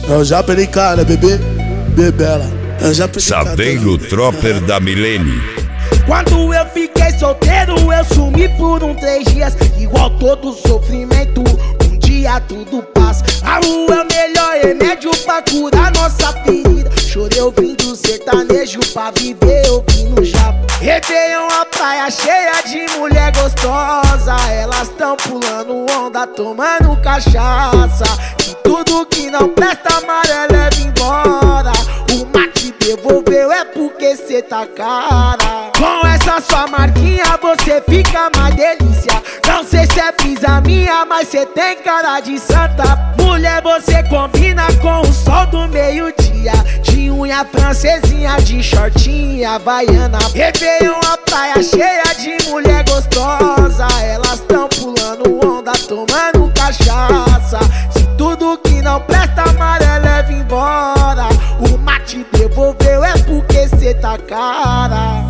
Eu já perei cara, bebê, bebela. Eu já perei cara. Saveiro Tropper da Milene. Quando eu fiquei solteiro, eu sumi por 3 dias. Igual todo sofrimento, um dia tudo passa. A rua é o melhor remédio pra curar nossa ferida. Chorei ouvindo sertanejo pra viver ouvindo japa. Réveillon, a praia cheia de mulher gostosa. Elas tão pulando onda, tomando cachaça. E tudo que não presta, amarelo leva embora. O mate devolveu é porque cê tá cara. Com essa sua marquinha você fica mais delícia. Não sei se é brisa minha, mas cê tem cara de santa. Mulher, você combina com o sol do meio-dia. De unha francesinha, de shortinha havaiana. Réveillon, a praia cheia de mulher gostosa. Elas tão pulando onda, tomando cachaça. Se tudo que não presta, amarelo leva embora. O mate devolveu é porque cê tá cara.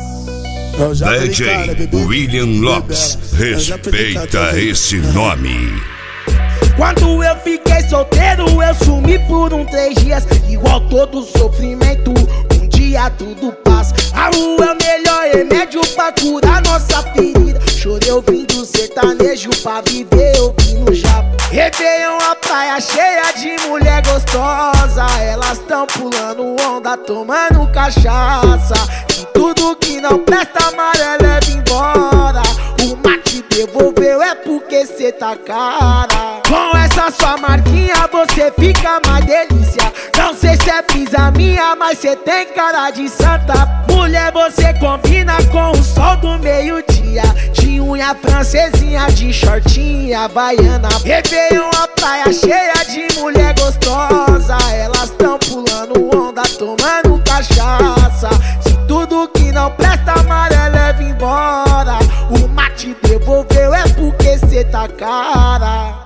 DJ William Lopes, respeita esse nome. Quando eu fiquei solteiro, eu sumi por 3 dias. Igual todo sofrimento, um dia tudo passa. A rua é o melhor remédio pra curar nossa ferida. Chorei ouvindo sertanejo pra viver ouvindo japa. Réveillon, a praia cheia de mulher gostosa. Elas tão pulando onda, tomando cachaça. E tudo que não presta, amarelo leva embora. O mate devolveu é porque cê tá cara. Com essa sua marquinha você fica mais delícia. Não sei se é brisa minha, mas cê tem cara de santa. Mulher, você combina com o sol do meio-dia. De unha francesinha, de shortinha havaiana. Réveillon, a praia cheia de mulher gostosa. Elas tão pulando onda, tomando cachaça. Se tudo que não presta, amarelo leva embora. O mate devolveu é porque cê tá cara.